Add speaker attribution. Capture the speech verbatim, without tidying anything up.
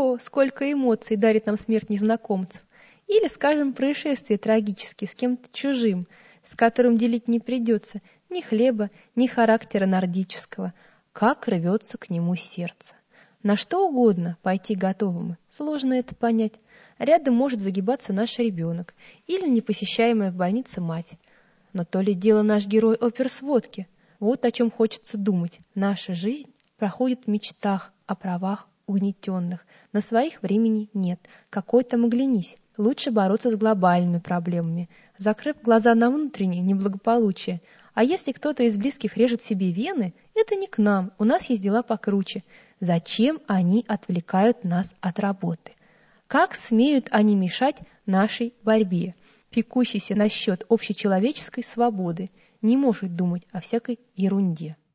Speaker 1: О, сколько эмоций дарит нам смерть незнакомцев! Или, скажем, происшествие трагические с кем-то чужим, с которым делить не придется ни хлеба, ни характера нордического. Как рвется к нему сердце! На что угодно пойти готовым. Сложно это понять. Рядом может загибаться наш ребенок или непосещаемая в больнице мать. Но то ли дело наш герой оперсводки. Вот о чем хочется думать. Наша жизнь проходит в мечтах о правах угнетенных. На своих времени нет. Какой там оглянись. Лучше бороться с глобальными проблемами, закрыв глаза на внутреннее неблагополучие. А если кто-то из близких режет себе вены, это не к нам, у нас есть дела покруче. Зачем они отвлекают нас от работы? Как смеют они мешать нашей борьбе? Пекущийся насчет общечеловеческой свободы не может думать о всякой ерунде.